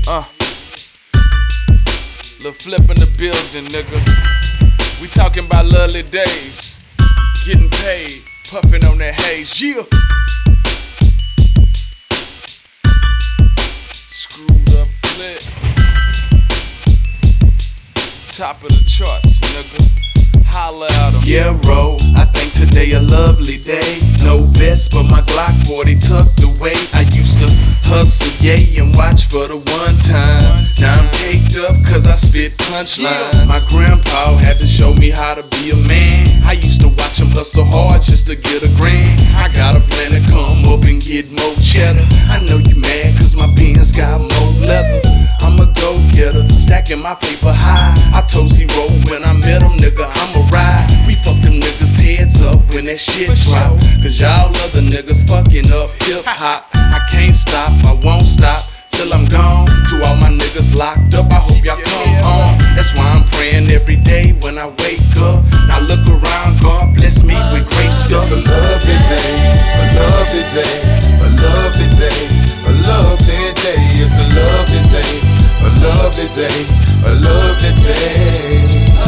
Lil' Flip in the building, nigga. We talking about lovely days. Getting paid, puffin' on that haze, yeah. Screwed up clip. Top of the charts, nigga. Holla at 'em. Yeah, bro, I think today a lovely day. No vest, but my Glock 40 tucked away. I used to hustle, yay, and watch for the one time. Now I'm caked up cause I spit punchlines. My grandpa had to show me how to be a man. I used to watch him hustle hard just to get a grand. I got a plan to come up and get more cheddar. I know you mad cause my pants got more leather. I'm a go-getter, stacking my paper high. I told Zero when I met him, nigga, I'ma ride. We fuck them niggas heads up when that shit drop. Cause y'all other niggas fucking up hip-hop. I can't stop, I won't stop till I'm gone. To all my niggas locked up, I hope y'all come home. That's why I'm praying every day when I wake up. Now look around, God bless me with great stuff. It's a lovely day, a lovely day, a lovely day, a lovely day. It's a lovely day, a lovely day, a lovely day,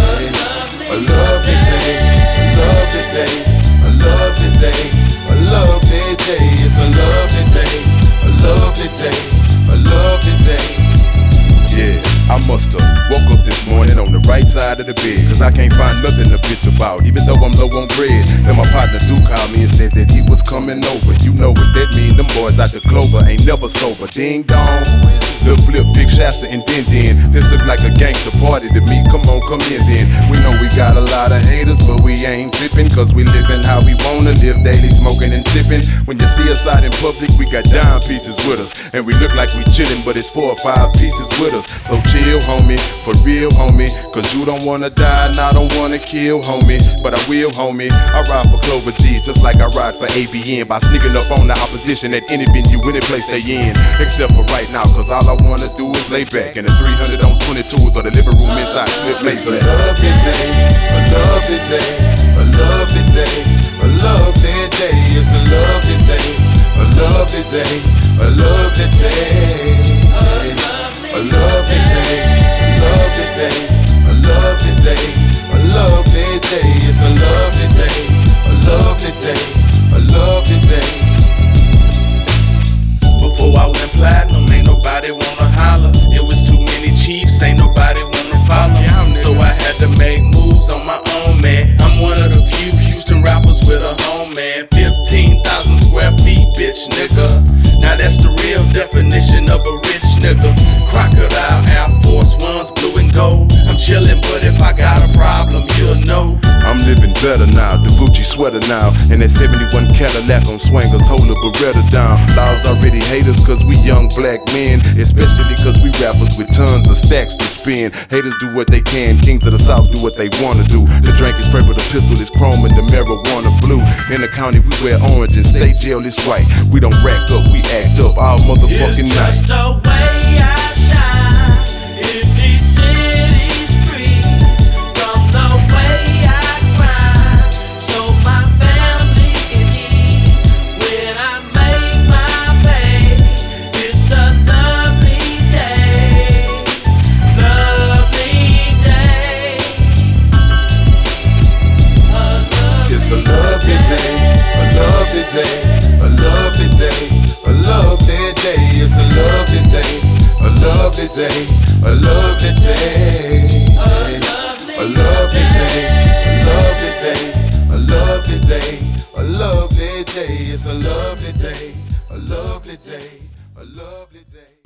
a lovely day, a lovely day, a lovely day, a lovely day. It's a lovely day, a lovely day, a lovely day. Yeah, I musta woke up this morning on the right side of the bed, cause I can't find nothing to bitch about, even though I'm low on bread. Then my partner Duke called me and said that he was coming over. You know what that mean, them boys out the Clover ain't never sober. Ding dong, Lil' Flip, Big Shasta, and Din. This look like a gangster party to me, come on, come in then. We know we got a lot of haters, but we ain't trippin', cause we livin' how we wanna live, daily smoking and sippin'. When you see us out in public, we got dime pieces with us, and we look like we chillin', but it's 4 or 5 pieces with us. So chill, homie, for real, homie, cause you don't wanna die and I don't wanna kill, homie, but I will, homie. I ride for Clover G just like I ride for ABN, by sneaking up on the opposition at any venue, any place they in, except for right now, cause all I wanna do is lay back in the 300 on 22s or the living room inside Flip It's a Playback. lovely day, a lovely day, a lovely day, a lovely day. It's a lovely day, a lovely day, a lovely day, a lovely day, a lovely day, a lovely day, a lovely day. It's a lovely day, a lovely day, a lovely day. Before I went platinum, ain't nobody wanna holler. It was too many chiefs, ain't nobody wanna follow. So I had to make moves on my own, man. I'm one of the few Houston rappers with a home, man. 15,000 square feet, bitch, nigga. Now that's the real definition of a rich nigga. Crocodile, Air Force Ones, blue and gold. I'm chillin', but if I got a problem, you'll know. I'm living better now, the Gucci sweater now, and that 71 Cadillac on swingers, hold a Beretta down. Laws already hate us cause we young black men, especially cause we rappers with tons of stacks to spend. Haters do what they can, kings of the south do what they wanna do. The drink is purple, the pistol is chrome, and the marijuana blue. In the county we wear orange and state jail is white. We don't rack up, we act up all motherfucking night. It's just the way I shine in these cities free, from the way I grind, so my family can eat. When I make my pay, it's a lovely day, lovely day. It's a lovely day, a lovely day, a lovely day, a lovely day. It's a lovely day, a lovely day, a lovely day, a lovely day, a lovely day, a lovely day, a lovely day. It's a lovely day, a lovely day, a lovely day.